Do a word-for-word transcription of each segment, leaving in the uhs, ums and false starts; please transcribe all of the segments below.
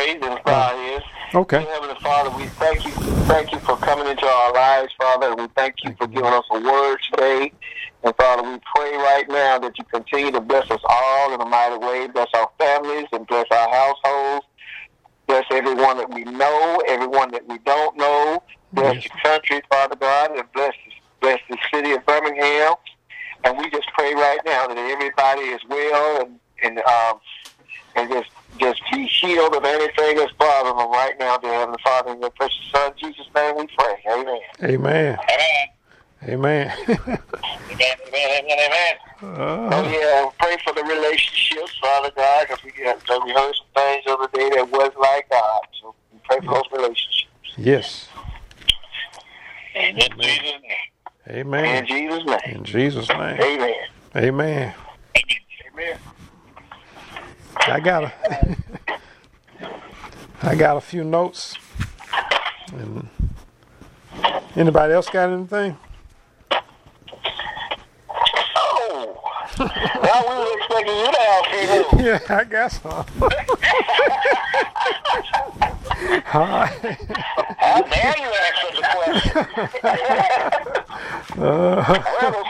praise and God is. Okay. Dear Heavenly Father, we thank you, thank you for coming into our lives, Father, and we thank you for giving us a word today. And Father, we pray right now that you continue to bless us all in a mighty way. Bless our families and bless our households. Bless everyone that we know, everyone that we don't know. Bless Yes. the country, Father God, and bless, bless the city of Birmingham. And we just pray right now that everybody is well and and um and just just be healed of anything that's bothering them right now, dear Heavenly Father. In your precious Son, Jesus' name, we pray. Amen. Amen. Amen. Amen. Amen. Amen. Amen. Amen. uh, Oh yeah, pray for the relationships, Father God, because we got so we heard some things the other day that was like God. So we pray for those relationships. yes. In Jesus' name. Amen. In Jesus' name. In Jesus' name. Amen. Amen. Amen. I got a, I got a few notes. And anybody else got anything? Oh, well, we were expecting you to have a few news. Yeah, I got some. All right. How dare you ask such a question? Uh, Well,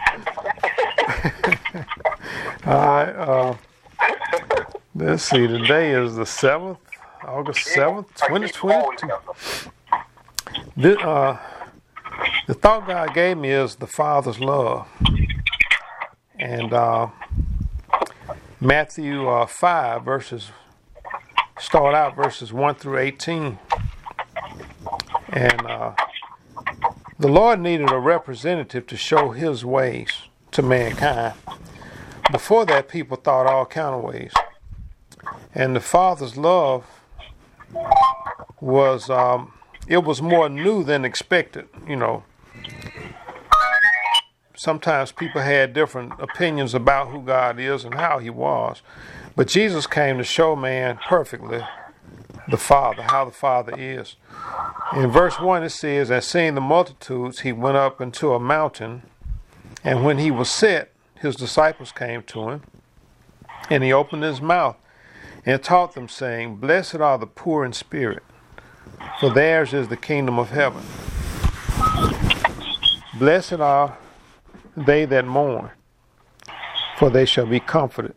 all right. Uh, let's see. Today is the seventh, August seventh, twenty twenty-two. This, uh, the thought God gave me is the Father's love. And uh, Matthew uh, five, verses, start out verses one through eighteen. And uh, the Lord needed a representative to show his ways to mankind. Before that, people thought all kind of ways. And the Father's love was, um, it was more new than expected, you know. Sometimes people had different opinions about who God is and how he was. But Jesus came to show man perfectly the Father, how the Father is. In verse one it says, and seeing the multitudes, he went up into a mountain, and when he was set, his disciples came to him, and he opened his mouth and taught them, saying, blessed are the poor in spirit, for theirs is the kingdom of heaven. Blessed are they that mourn, for they shall be comforted.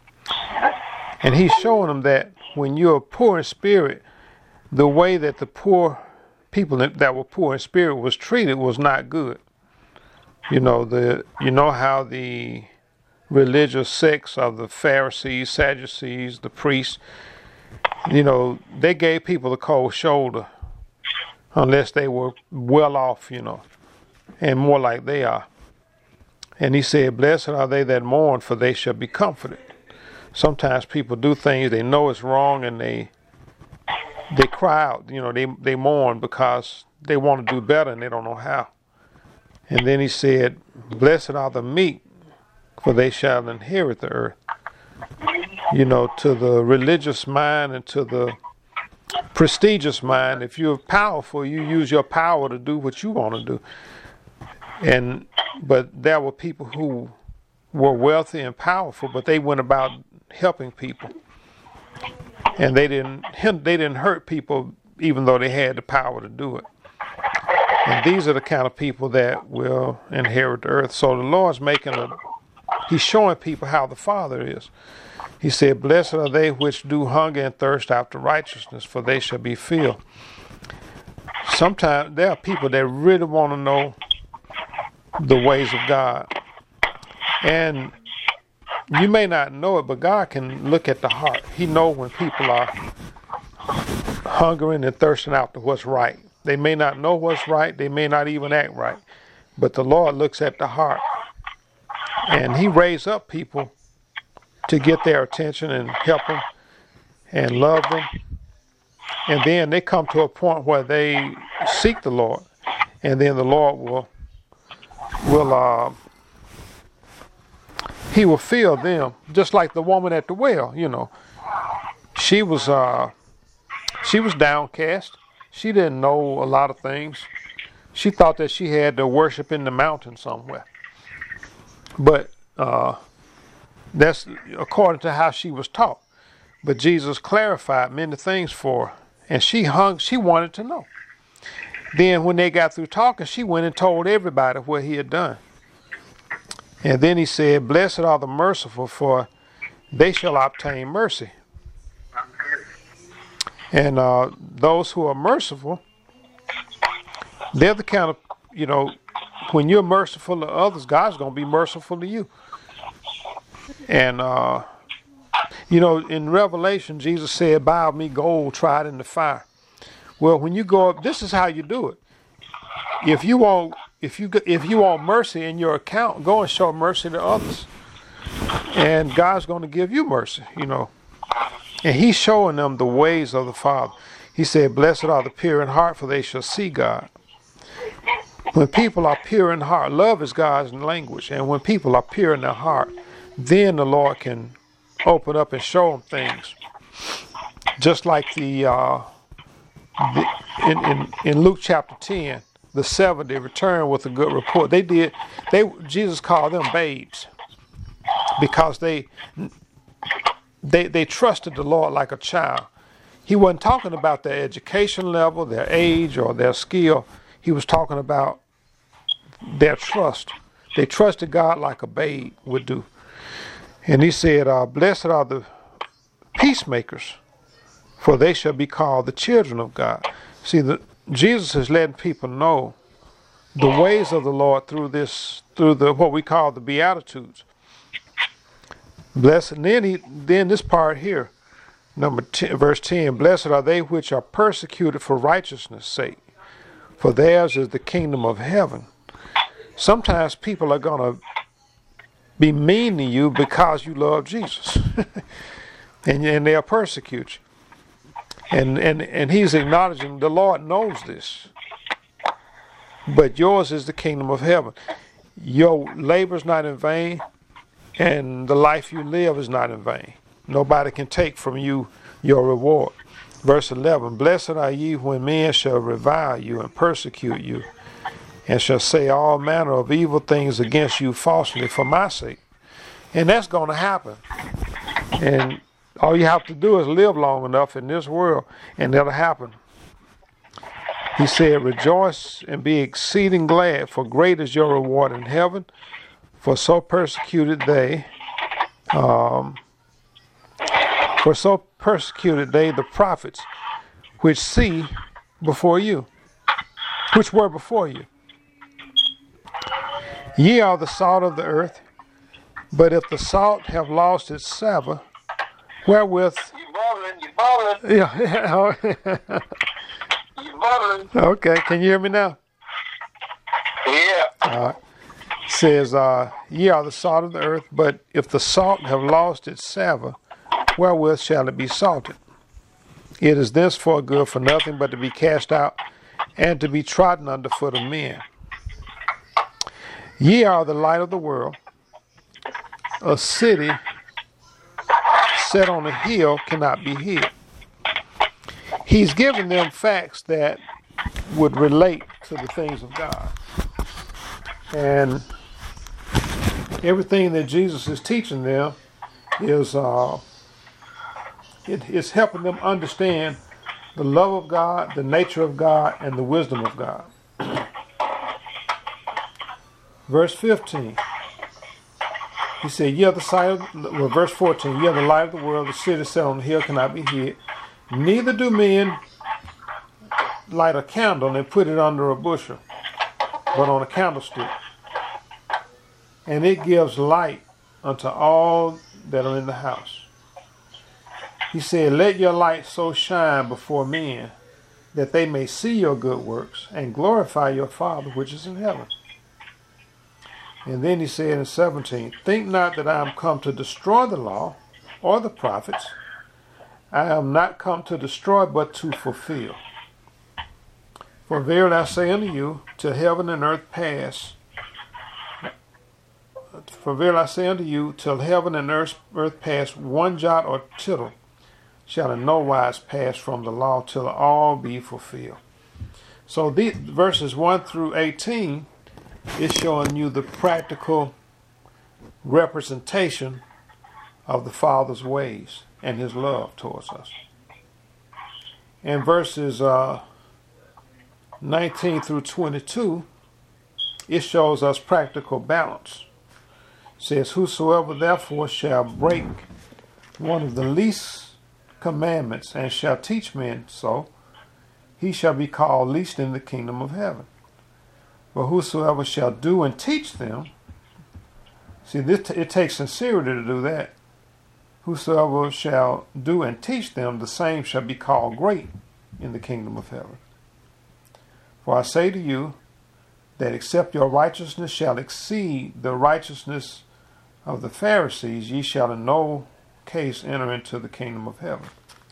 And he's showing them that when you're poor in spirit, the way that the poor people that were poor in spirit was treated was not good. You know, the you know how the religious sects of the Pharisees, Sadducees, the priests, you know, they gave people the cold shoulder unless they were well off, you know, and more like they are. And he said, blessed are they that mourn, for they shall be comforted. Sometimes people do things, they know it's wrong, and they they cry out, you know, they, they mourn because they want to do better and they don't know how. And then he said, blessed are the meek, for they shall inherit the earth. You know, to the religious mind and to the prestigious mind, if you're powerful, you use your power to do what you want to do. And but there were people who were wealthy and powerful, but they went about helping people, and they didn't they didn't hurt people, even though they had the power to do it. And these are the kind of people that will inherit the earth. So the Lord's making a He's showing people how the Father is. He said, blessed are they which do hunger and thirst after righteousness, for they shall be filled. Sometimes there are people that really want to know the ways of God. And you may not know it, but God can look at the heart. He knows when people are hungering and thirsting after what's right. They may not know what's right. They may not even act right. But the Lord looks at the heart. And he raised up people to get their attention and help them and love them. And then they come to a point where they seek the Lord. And then the Lord will, will uh, he will fill them, just like the woman at the well, you know. She was, uh, she was downcast. She didn't know a lot of things. She thought that she had to worship in the mountain somewhere. But uh, that's according to how she was taught. But Jesus clarified many things for her, and she hung. She wanted to know. Then when they got through talking, she went and told everybody what he had done. And then he said, "Blessed are the merciful, for they shall obtain mercy." And uh, those who are merciful, they're the kind of, you know, when you're merciful to others, God's going to be merciful to you. And, uh, you know, in Revelation, Jesus said, "Buy of me gold tried in the fire." Well, when you go up, this is how you do it. If you want, if you if you want mercy in your account, go and show mercy to others, and God's going to give you mercy. You know, and He's showing them the ways of the Father. He said, "Blessed are the pure in heart, for they shall see God." When people are pure in heart, love is God's language, and when people are pure in their heart, then the Lord can open up and show them things. Just like the, uh, the in, in in Luke chapter ten, the seventy returned with a good report. They did. They Jesus called them babes because they they they trusted the Lord like a child. He wasn't talking about their education level, their age, or their skill. He was talking about their trust. They trusted God like a babe would do. And he said, uh, "Blessed are the peacemakers, for they shall be called the children of God." See, the, Jesus is letting people know the ways of the Lord through this, through the what we call the Beatitudes. Blessed, and then he, then this part here, number ten, verse ten: "Blessed are they which are persecuted for righteousness' sake, for theirs is the kingdom of heaven." Sometimes people are going to be mean to you because you love Jesus. and, and they'll persecute you. And, and, and he's acknowledging the Lord knows this. But yours is the kingdom of heaven. Your labor is not in vain, and the life you live is not in vain. Nobody can take from you your reward. Verse eleven: "Blessed are ye when men shall revile you and persecute you, and shall say all manner of evil things against you falsely for my sake." And that's going to happen. And all you have to do is live long enough in this world, and that'll happen. He said, "Rejoice and be exceeding glad, for great is your reward in heaven. For so persecuted they, um, for so persecuted they the prophets which see before you, which were before you. Ye are the salt of the earth, but if the salt have lost its savour, wherewith..." You bubbling, you bubbling. Yeah. You bubbling. Okay, can you hear me now? Yeah. All right. Says, uh, "Ye are the salt of the earth, but if the salt have lost its savour, wherewith shall it be salted? It is thenceforth good for nothing but to be cast out and to be trodden under foot of men. Ye are the light of the world. A city set on a hill cannot be hid." He's giving them facts that would relate to the things of God. And everything that Jesus is teaching them is uh, it is helping them understand the love of God, the nature of God, and the wisdom of God. Verse fifteen. He said, "Ye are the sight of," well, verse fourteen, "Ye are the light of the world. The city set on the hill cannot be hid. Neither do men light a candle and put it under a bushel, but on a candlestick. And it gives light unto all that are in the house." He said, "Let your light so shine before men that they may see your good works and glorify your Father which is in heaven." And then he said in seventeen, "Think not that I am come to destroy the law or the prophets. I am not come to destroy, but to fulfill. For verily I say unto you, till heaven and earth pass, for verily I say unto you, till heaven and earth, earth pass, one jot or tittle shall in no wise pass from the law till all be fulfilled." So these verses one through eighteen is showing you the practical representation of the Father's ways. and his love towards us. In verses uh, nineteen through twenty-two, it shows us practical balance. It says, whosoever therefore shall break one of the least commandments and shall teach men so, he shall be called least in the kingdom of heaven. But whosoever shall do and teach them, see, this, it takes sincerity to do that. Whosoever shall do and teach them, the same shall be called great in the kingdom of heaven. For I say to you, that except your righteousness shall exceed the righteousness of the Pharisees, ye shall in no case enter into the kingdom of heaven.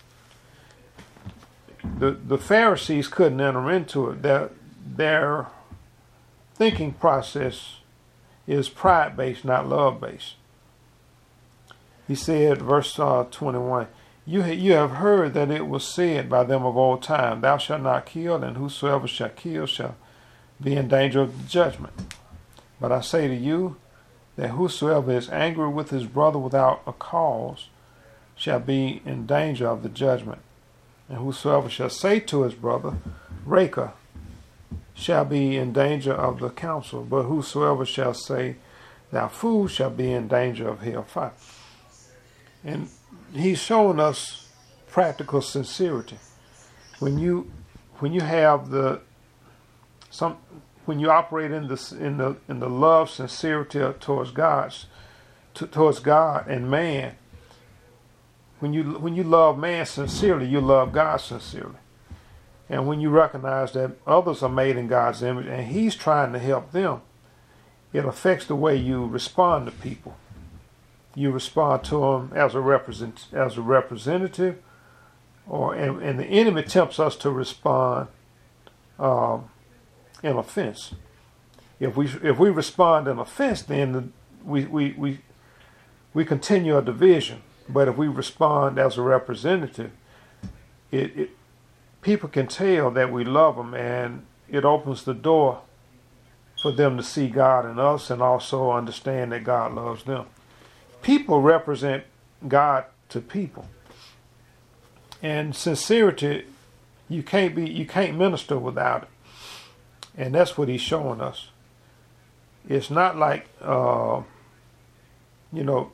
The, the Pharisees couldn't enter into it. Their, their thinking process is pride-based, not love-based. He said, verse uh, twenty-one, you, you have heard that it was said by them of old time, thou shalt not kill, and whosoever shall kill shall be in danger of judgment. But I say to you that whosoever is angry with his brother without a cause shall be in danger of the judgment. And whosoever shall say to his brother, Raca, shall be in danger of the council. But whosoever shall say, thou fool, shall be in danger of hellfire. And he's showing us practical sincerity. When you when you have the some when you operate in the in the in the love, sincerity towards God's to, towards God and man, when you when you love man sincerely, you love God sincerely. And when you recognize that others are made in God's image and he's trying to help them, it affects the way you respond to people. You respond to them as a represent as a representative, or and, and the enemy tempts us to respond um, in offense. If we if we respond in offense, then the, we, we we we continue a division. But if we respond as a representative, it, it people can tell that we love them, and it opens the door for them to see God in us and also understand that God loves them. People represent God to people, and sincerity, you can't be you can't minister without it, and that's what he's showing us. It's not like uh, you know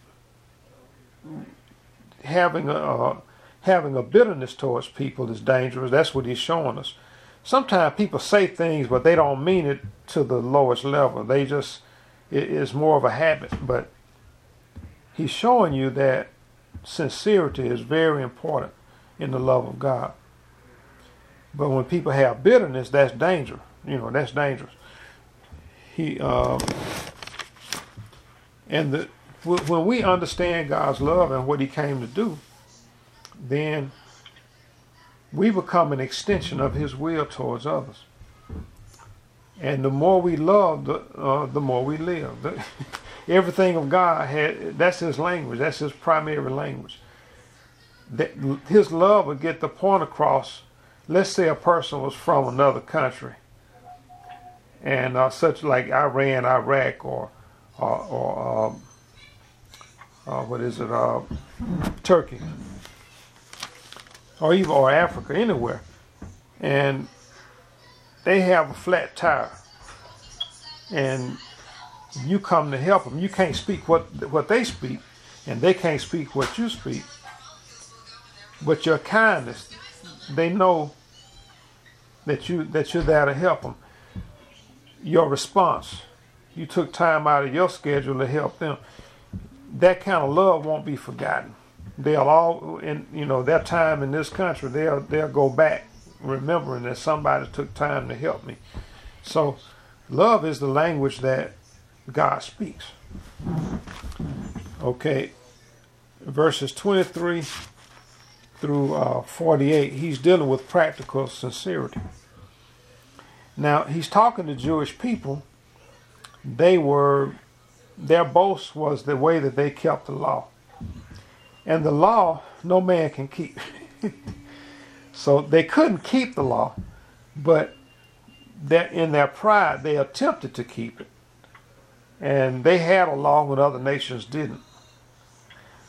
having a uh, having a bitterness towards people is dangerous. That's what he's showing us. Sometimes people say things, but they don't mean it to the lowest level. They just it is more of a habit, but he's showing you that sincerity is very important in the love of God. But when people have bitterness, that's danger. You know, that's dangerous. He uh, and the when we understand God's love and what he came to do, then we become an extension of his will towards others. And the more we love, the, uh, the more we live. The, everything of God, had, that's his language. That's his primary language. That his love would get the point across. Let's say a person was from another country, and uh, such like Iran, Iraq, or or, or um, uh, what is it, uh, Turkey, or even or Africa, anywhere, and they have a flat tire, and you come to help them. You can't speak what what they speak, and they can't speak what you speak. But your kindness, they know that you that you're there to help them. Your response, you took time out of your schedule to help them. That kind of love won't be forgotten. They'll all, in you know, their time in this country, they'll they'll go back remembering that somebody took time to help me. So, love is the language that God speaks. Okay, verses twenty-three through uh, forty-eight, he's dealing with practical sincerity. Now, he's talking to Jewish people. They were, their boast was the way that they kept the law. And the law, no man can keep. So they couldn't keep the law, but that in their pride, they attempted to keep it. And they had a law when other nations didn't.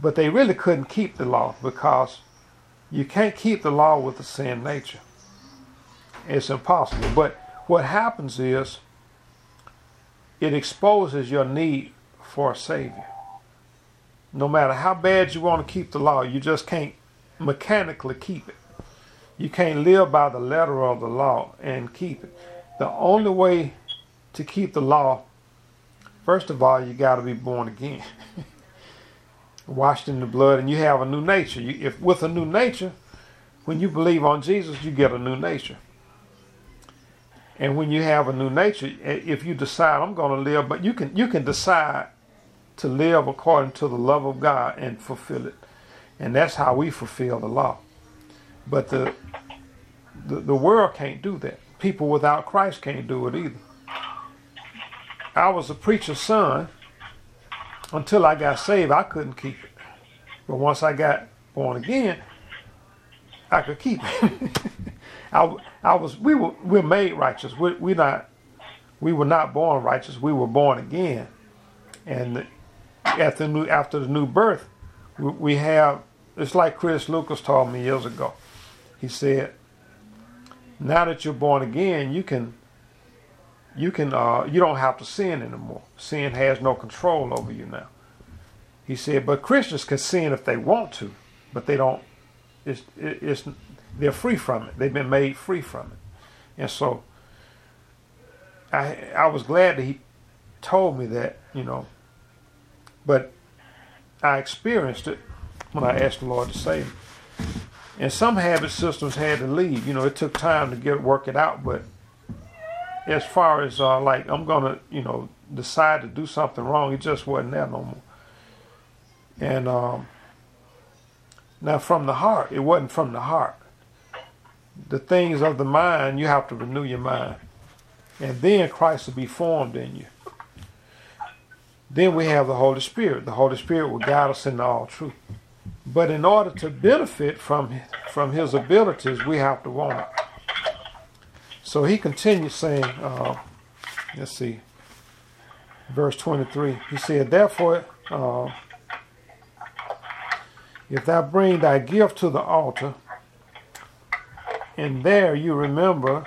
But they really couldn't keep the law because you can't keep the law with the sin nature. It's impossible. But what happens is it exposes your need for a Savior. No matter how bad you want to keep the law, you just can't mechanically keep it. You can't live by the letter of the law and keep it. The only way to keep the law, first of all, you got to be born again. Washed in the blood, and you have a new nature. You, if with a new nature, when you believe on Jesus, you get a new nature. And when you have a new nature, if you decide I'm going to live, but you can you can decide to live according to the love of God and fulfill it. And that's how we fulfill the law. But the the, the world can't do that. People without Christ can't do it either. I was a preacher's son. Until I got saved, I couldn't keep it. But once I got born again, I could keep it. I, I was we were we're made righteous. We we not we were not born righteous. We were born again. And after the new after the new birth, we, we have. It's like Chris Lucas told me years ago. He said, "Now that you're born again, you can." You can uh, you don't have to sin anymore. Sin has no control over you now. He said, but Christians can sin if they want to, but they don't. It's it's they're free from it. They've been made free from it. And so I I was glad that he told me that, you know. But I experienced it when I asked the Lord to save me. And some habit systems had to leave. You know, it took time to get work it out, but as far as uh, like I'm gonna, you know, decide to do something wrong, it just wasn't there no more. And um, now from the heart, it wasn't from the heart. The things of the mind, you have to renew your mind, and then Christ will be formed in you. Then we have the Holy Spirit. The Holy Spirit will guide us into all truth. But in order to benefit from from His abilities, we have to want it. So he continues saying, uh, let's see, verse twenty-three. He said, therefore, uh, if thou bring thy gift to the altar, and there you remember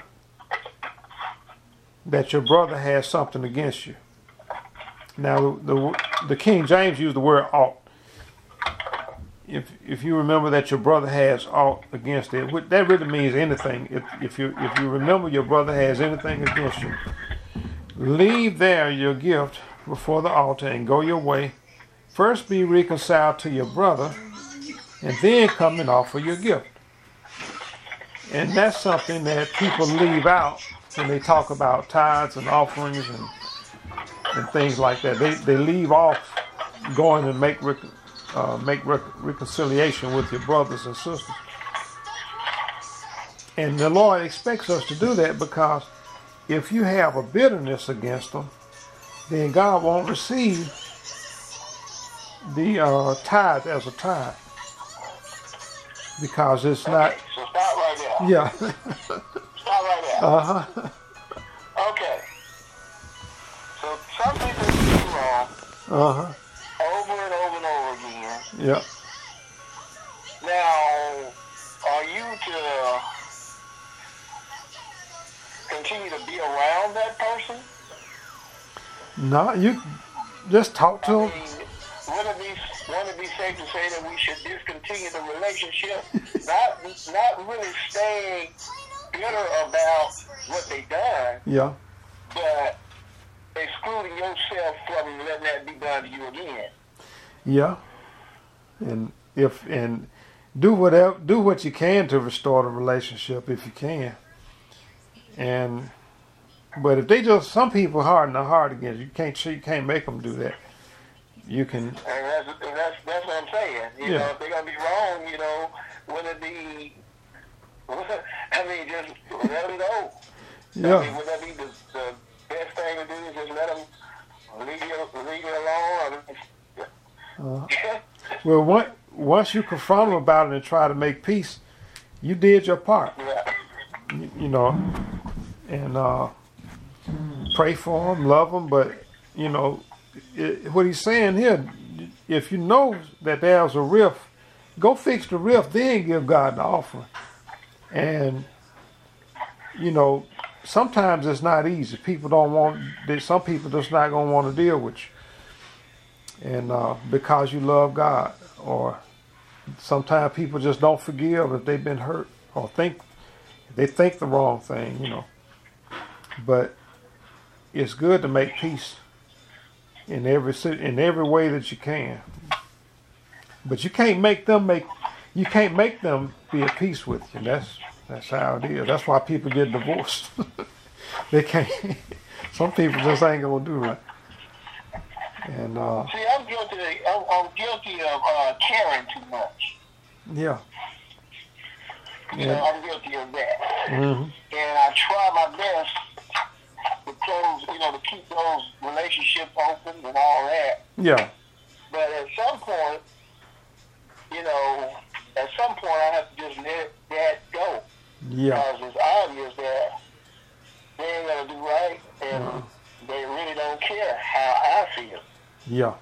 that your brother has something against you. Now, the, the, the King James used the word ought. If if you remember that your brother has aught against it, that really means anything. If if you if you remember your brother has anything against you, leave there your gift before the altar and go your way. First be reconciled to your brother, and then come and offer your gift. And that's something that people leave out when they talk about tithes and offerings and and things like that. They they leave off going and make rec- uh, make rec- reconciliation with your brothers and sisters. And the Lord expects us to do that, because if you have a bitterness against them, then God won't receive the uh, tithe as a tithe, because it's not. Okay, so stop right there. Yeah. Stop right there. Uh huh. Okay. So some people do wrong. Uh huh. Over and over and over again. Yeah. Now, are you to continue to be around that person? No, you just talk to I them. mean, would it be would it be safe to say that we should discontinue the relationship, not not really staying bitter about what they done, Yeah. but excluding yourself from letting that be done to you again? Yeah. And if and do whatever do what you can to restore the relationship if you can. And but if they just some people harden their heart against you, can't you can't make them do that. You can. And that's that's that's what I'm saying. You Yeah. know, if they're gonna be wrong, you know, would it be? I mean, just let them go. Yeah. I mean, would that be the, the best thing to do? Is just let them leave you leave you alone? Uh, well, one, once you confront them about it and try to make peace, you did your part. Yeah. You, you know, and uh, pray for them, love them, but you know it, what he's saying here, if you know that there's a rift, go fix the rift, then give God the offering. And you know, sometimes it's not easy. People don't want. Some people just not gonna want to deal with you, and uh, because you love God, or sometimes people just don't forgive if they've been hurt or think they think the wrong thing. You know, but it's good to make peace in every in every way that you can. But you can't make them make you can't make them be at peace with you. That's that's how it is. That's why people get divorced. They can't. Some people just ain't gonna do right. And uh, see, I'm guilty. I'm, I'm guilty of uh, caring too much. Yeah. You Yeah. know, I'm guilty of that. Mm-hmm. And I try my best to close, you know, to keep those relationships open and all that. Yeah. But at some point, you know, at some point I have to just let that go. Yeah. Because it's obvious that they ain't gonna do right, and Uh-huh. they really don't care how I feel. Yeah.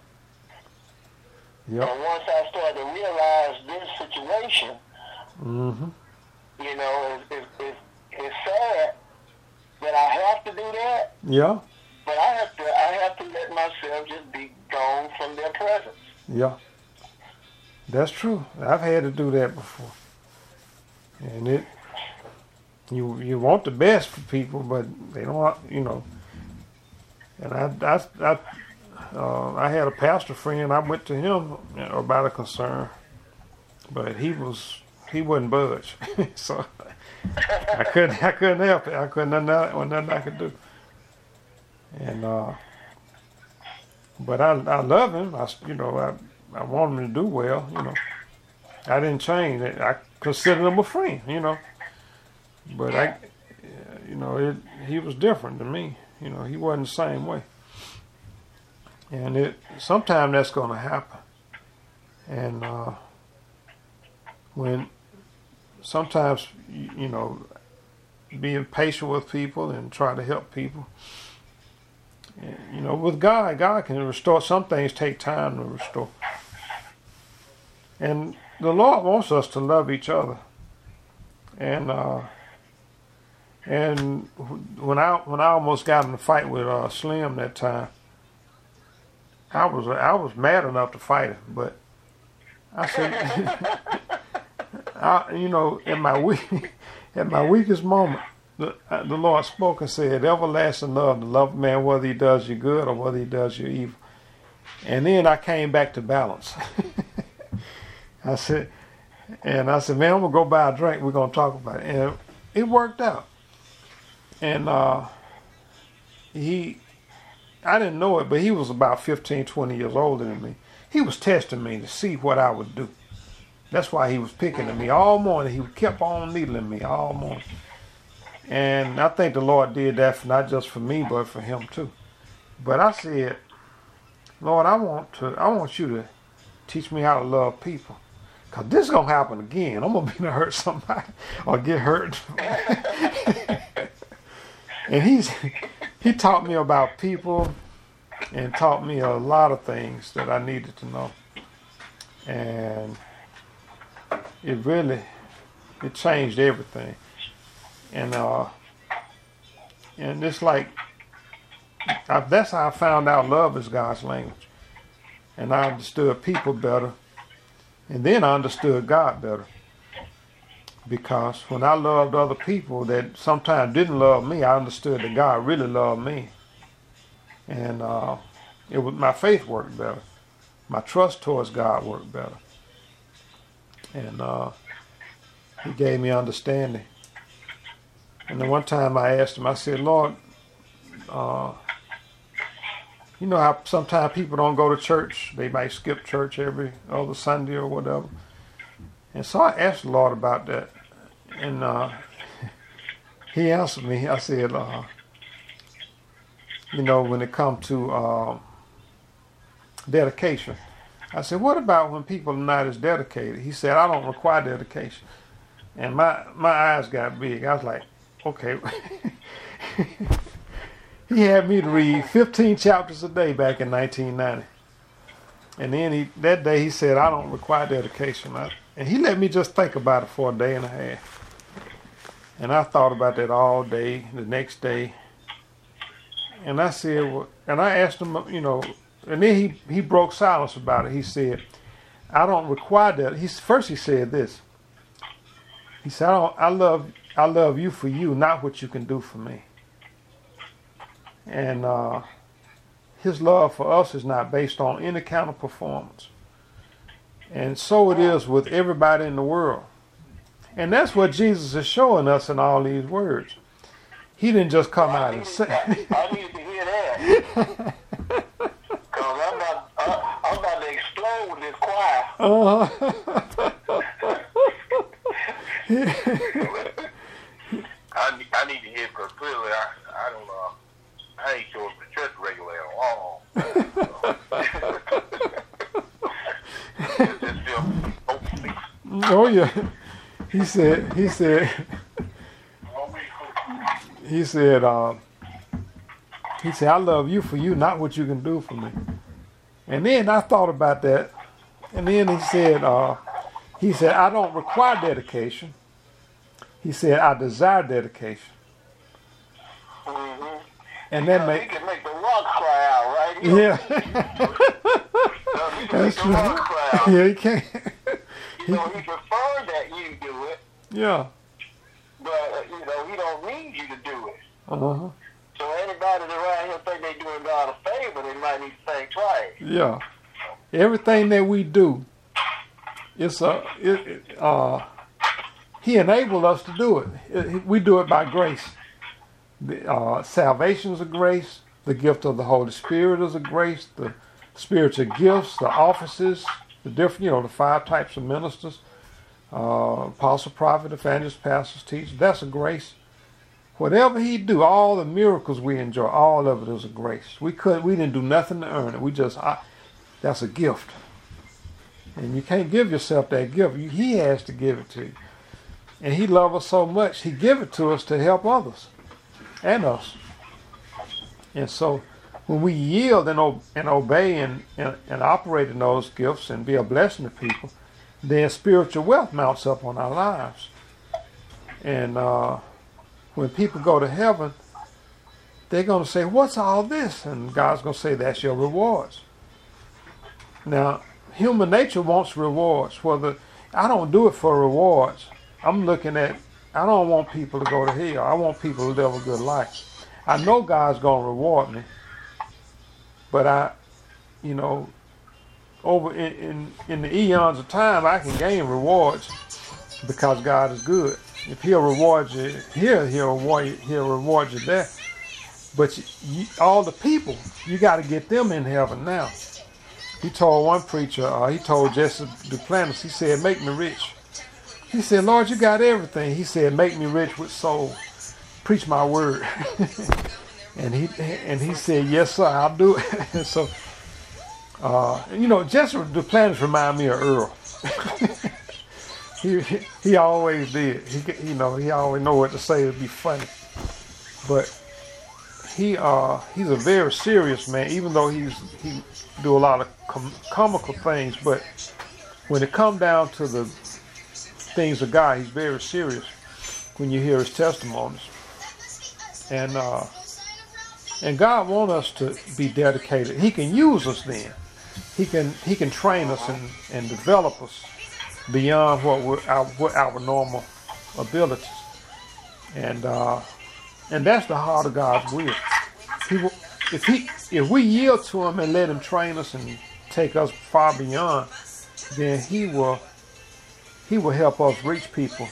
Yep. And once I start to realize this situation, Mm-hmm. you know, it's, it's, it's, it's sad that I have to do that, Yeah. but I have to I have to let myself just be gone from their presence. Yeah. That's true. I've had to do that before. And it you you want the best for people, but they don't, you know. And I I I, uh, I had a pastor friend. I went to him about a concern, but he was he wouldn't budge. So I couldn't I couldn't help it. I couldn't nothing, nothing I could do. And uh, but I I love him. I you know I I want him to do well. You know, I didn't change it. I considered him a friend. You know, but I you know it he was different than me. You know, he wasn't the same way. And it sometimes that's going to happen. And uh, when sometimes, you, you know, being patient with people and try to help people. And, you know, with God, God can restore. Some things take time to restore. And the Lord wants us to love each other. And uh, and when I when I almost got in a fight with uh, Slim that time, I was I was mad enough to fight him, but I said, I, you know, in my weak, at my weakest moment, the, uh, the Lord spoke and said, "Everlasting love, to love a man whether he does you good or whether he does you evil." And then I came back to balance. I said, and I said, "Man, I'm gonna go buy a drink. We're gonna talk about it." And it worked out. And uh, he, I didn't know it, but he was about fifteen, twenty years older than me. He was testing me to see what I would do. That's why he was picking at me all morning. He kept on needling me all morning. And I think the Lord did that for not just for me, but for him too. But I said, "Lord, I want to, I want you to teach me how to love people. Because this is going to happen again. I'm going to be to hurt somebody or get hurt." And he's he taught me about people and taught me a lot of things that I needed to know. And it really, it changed everything. And uh, and it's like, I, that's how I found out love is God's language. And I understood people better. And then I understood God better. Because when I loved other people that sometimes didn't love me, I understood that God really loved me. And uh, it was, my faith worked better. My trust towards God worked better. And uh, he gave me understanding. And then one time I asked him, I said, "Lord, uh, you know how sometimes people don't go to church. They might skip church every other Sunday or whatever." And so I asked the Lord about that. And uh, he answered me. I said, uh, you know, when it comes to uh, dedication, I said, "What about when people are not as dedicated?" He said, "I don't require dedication." And my, my eyes got big. I was like, okay. He had me to read fifteen chapters a day back in nineteen ninety. And then he that day he said, I don't require dedication. I, and he let me just think about it for a day and a half. And I thought about that all day, the next day. And I said, well, and I asked him, you know, and then he, he broke silence about it. He said, I don't require that. He, first he said this. He said, I, don't, I love I love you for you, not what you can do for me. And uh, his love for us is not based on any kind of performance. And so it is with everybody in the world. And that's what Jesus is showing us in all these words. He didn't just come out and say. I need to hear that. Because I'm about, uh, I'm about to explode with this choir. Uh-huh. I, need, I need to hear it because clearly I, I don't know. I ain't sure if the church regular at all. Oh yeah. He said, he said, he said, uh, he said, I love you for you, not what you can do for me. And then I thought about that. And then he said, uh, he said, I don't require dedication. He said, I desire dedication. Mm-hmm. And that make, he can make the rock cry out, right? He yeah. he can make the rock cry out. Yeah, he can't. You know, he preferred that you do it. Yeah. But, uh, you know, he don't need you to do it. Uh-huh. So anybody that around here think they doing God a favor, they might need to think twice. Yeah. Everything that we do, it's a, it, it, uh, he enabled us to do it. it. We do it by grace. The, uh, salvation is a grace. The gift of the Holy Spirit is a grace. The spiritual gifts, the offices, the different, you know, the five types of ministers, uh, apostle, prophet, evangelist, pastors, teachers, that's a grace. Whatever he do, all the miracles we enjoy, all of it is a grace. We couldn't, we didn't do nothing to earn it. We just, I, that's a gift. And you can't give yourself that gift. You, he has to give it to you. And he loves us so much, he give it to us to help others and us. And so when we yield and, ob- and obey and, and, and operate in those gifts and be a blessing to people, then spiritual wealth mounts up on our lives. And uh, when people go to heaven, they're going to say, what's all this? And God's going to say, that's your rewards. Now, human nature wants rewards. Whether I don't do it for rewards. I'm looking at, I don't want people to go to hell. I want people to live a good life. I know God's going to reward me. But I, you know, over in, in, in the eons of time, I can gain rewards because God is good. If he'll reward you here, he'll reward you, he'll reward you there. But you, you, all the people, you got to get them in heaven now. He told one preacher, uh, he told Jesse Duplantis, he said, make me rich. He said, Lord, you got everything. He said, make me rich with soul. Preach my word. And he and he said, yes, sir, I'll do it. And so, uh, you know, Jesse Duplantis remind me of Earl. he, he he always did. He you know he always know what to say to be funny. But he uh he's a very serious man. Even though he's he do a lot of com- comical things, but when it come down to the things of God, he's very serious. When you hear his testimonies, and. uh And God wants us to be dedicated. He can use us then. He can He can train us and, and develop us beyond what we're our, what our normal abilities. And uh, and that's the heart of God's will. He will, if he if we yield to Him and let Him train us and take us far beyond, then He will He will help us reach people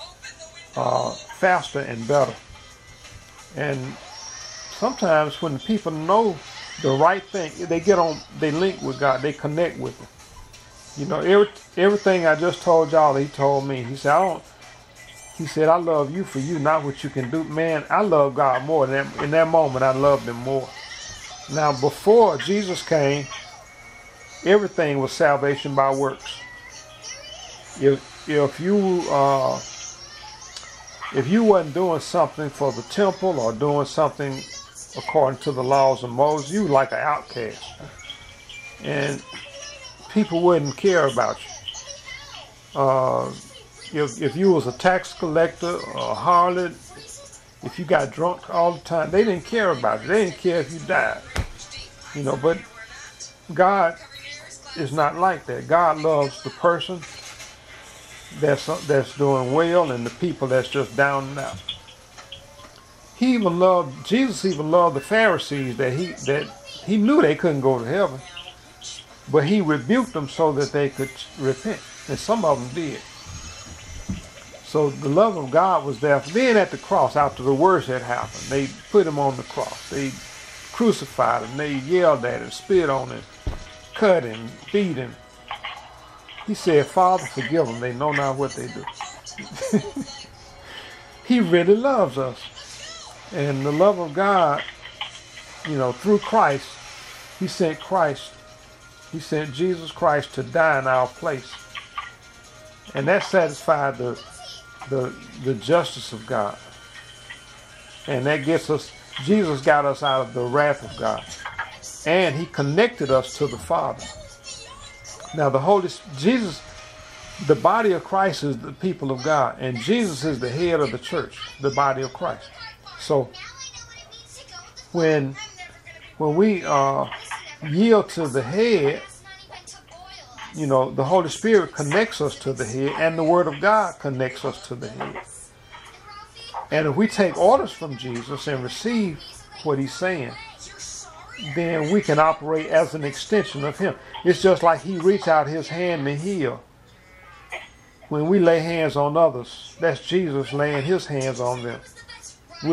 uh, faster and better. And sometimes when the people know the right thing, they get on, they link with God, they connect with Him. You know, every, everything I just told y'all, He told me. He said, I don't, He said, I love you for you, not what you can do. Man, I love God more. In that, in that moment, I loved Him more. Now, before Jesus came, everything was salvation by works. If if you uh, if you wasn't doing something for the temple or doing something according to the laws of Moses, you were like an outcast. And people wouldn't care about you. Uh, if, if you was a tax collector or a harlot, if you got drunk all the time, they didn't care about you. They didn't care if you died. You know, but God is not like that. God loves the person that's that's doing well and the people that's just down and out. He even loved, Jesus even loved the Pharisees that he that he knew they couldn't go to heaven, but he rebuked them so that they could repent, and some of them did. So the love of God was there. Then at the cross, after the worst had happened, they put him on the cross. They crucified him. They yelled at him, spit on him, cut him, beat him. He said, Father, forgive them. They know not what they do. He really loves us. And the love of God, you know, through Christ, he sent Christ. He sent Jesus Christ to die in our place. And that satisfied the, the, the justice of God. And that gets us, Jesus got us out of the wrath of God. And he connected us to the Father. Now the Holy, Jesus, the body of Christ is the people of God. And Jesus is the head of the church, the body of Christ. So when, when we uh, yield to the head, you know, the Holy Spirit connects us to the head, and the Word of God connects us to the head. And if we take orders from Jesus and receive what he's saying, then we can operate as an extension of him. It's just like he reached out his hand to heal. When we lay hands on others, that's Jesus laying his hands on them.